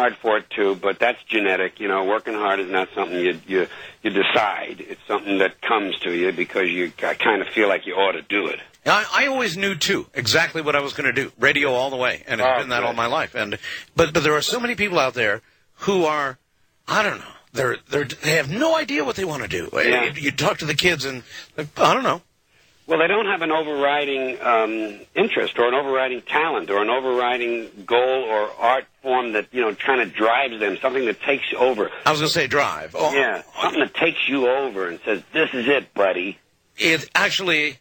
hard for it too, but that's genetic. You know, working hard is not something you decide. It's something that comes to you because you kind of feel like you ought to do it. I always knew, too, exactly what I was going to do. Radio all the way. And it's been that all my life. But there are so many people out there who are, I don't know, they have no idea what they want to do. Yeah. You talk to the kids and, I don't know. Well, they don't have an overriding interest or an overriding talent or an overriding goal or art form that, you know, kind of drives them, something that takes you over. I was going to say drive. Oh, yeah, something that takes you over and says, this is it, buddy. It actually...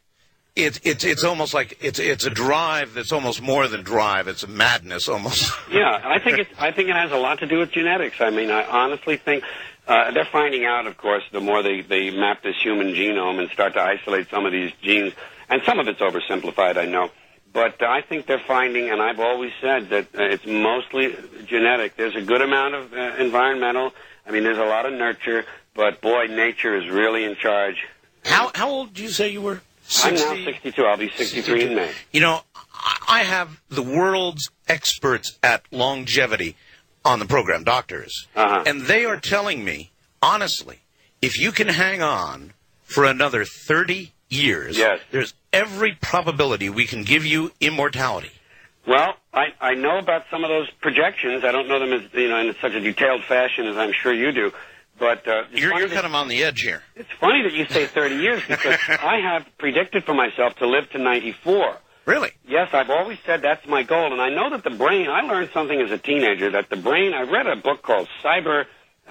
It's almost like it's a drive that's almost more than drive. It's a madness almost. Yeah, I think it has a lot to do with genetics. I mean, I honestly think they're finding out, of course, the more they map this human genome and start to isolate some of these genes, and some of it's oversimplified, I know. But I think they're finding, and I've always said that it's mostly genetic. There's a good amount of environmental. I mean, there's a lot of nurture, but boy, nature is really in charge. How old do you say you were? 60? I'm now 62. I'll be 63 in May. You know, I have the world's experts at longevity on the program, doctors, and they are telling me, honestly, if you can hang on for another 30 years, yes, there's every probability we can give you immortality. Well, I know about some of those projections. I don't know them as, you know, in such a detailed fashion as I'm sure you do. But you're kind of on the edge here. It's funny that you say 30 years because I have predicted for myself to live to 94. Really? Yes, I've always said that's my goal. And I know that the brain, I learned something as a teenager, that the brain, I read a book called God,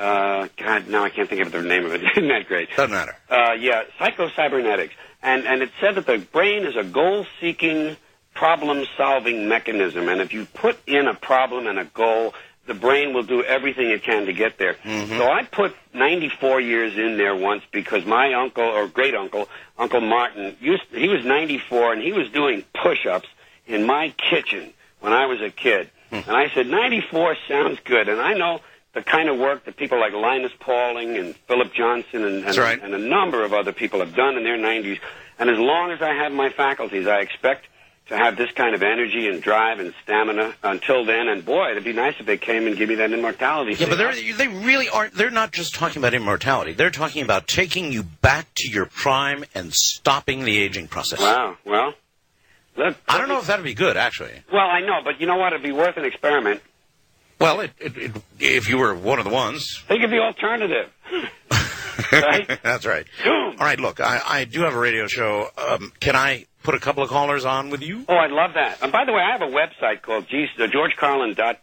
now I can't think of the name of it. Isn't that great? Doesn't matter. Psycho-cybernetics. And it said that the brain is a goal-seeking, problem-solving mechanism. And if you put in a problem and a goal, the brain will do everything it can to get there. Mm-hmm. So I put 94 years in there once because my uncle, or great-uncle, Uncle Martin, he was 94, and he was doing push-ups in my kitchen when I was a kid. And I said, 94 sounds good. And I know the kind of work that people like Linus Pauling and Philip Johnson and a number of other people have done in their 90s. And as long as I have my faculties, I expect to have this kind of energy and drive and stamina until then. And boy, it'd be nice if they came and give me that immortality. Yeah, but they really aren't. They're not just talking about immortality. They're talking about taking you back to your prime and stopping the aging process. Wow. Well, look, I don't know if that'd be good, actually. Well, I know, but you know what? It'd be worth an experiment. Well, if you were one of the ones. Think of the alternative. Right? That's right. All right, look, I do have a radio show. Can I put a couple of callers on with you? Oh, I'd love that. And by the way, I have a website called GeorgeCarlin.com.